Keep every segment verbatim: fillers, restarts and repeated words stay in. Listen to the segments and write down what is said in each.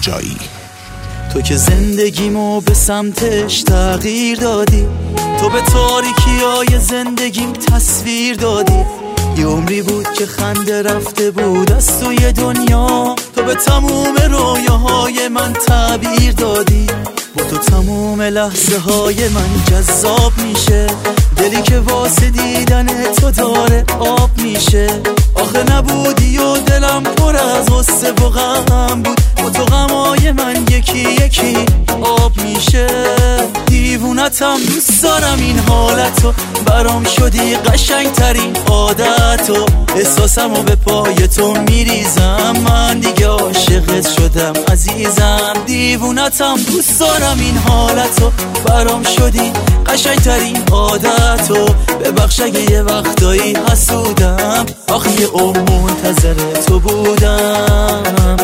کجایی؟ تو که زندگیمو به سمتش تغییر دادی، تو به تاریکیای زندگیم تصویر دادی. یه عمری بود که خنده رفته بود از توی دنیا، تو به تموم رویاهای من تعبیر دادی. با تو تموم لحظه های من جذاب میشه، دلی که واسه دیدن تو داره آب میشه. آخه نبودی و دلم پر از غصه و غم بود، با تو غمای من یکی یکی آب میشه. دیوونتم دوست دارم این حالتو، برام شدی قشنگ ترین عادتو. احساسمو به پای تو میریزم، من دیگه عاشقت شدم عزیزم. دیوونتم دوست دارم این حالتو، برام شدی قشنگ ترین عادتو. ببخش اگه یه وقتایی حسودم، آخه یه عمر منتظر تو بودم.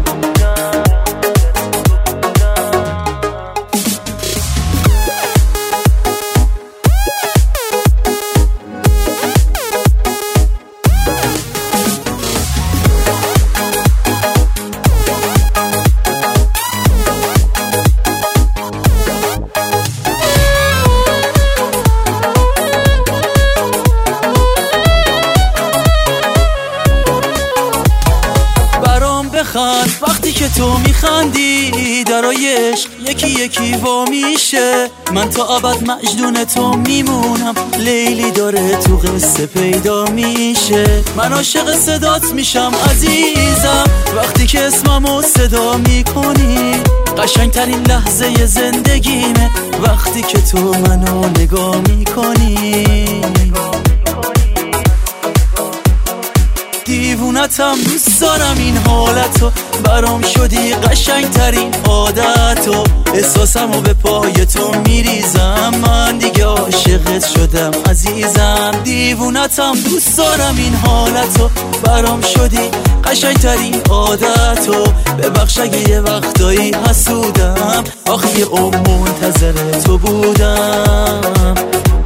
وقتی که تو میخندی درای عشق یکی یکی وا میشه. من تا ابد مجنون تو میمونم، لیلی داره تو قصه پیدا میشه. من عاشق صدات میشم عزیزم، وقتی که اسممو صدا میکنی. قشنگترین لحظه زندگیمه وقتی که تو منو نگاه میکنی. دیوونتم دوست دارم این حالتو، برام شدی قشنگ ترین عادتو. احساسمو به پای تو میریزم، من دیگه عاشقت شدم عزیزم. دیوونتم دوست دارم این حالتو، برام شدی قشنگ ترین عادتو. ببخش اگه یه وقتایی حسودم، آخه یه عمر منتظر تو بودم.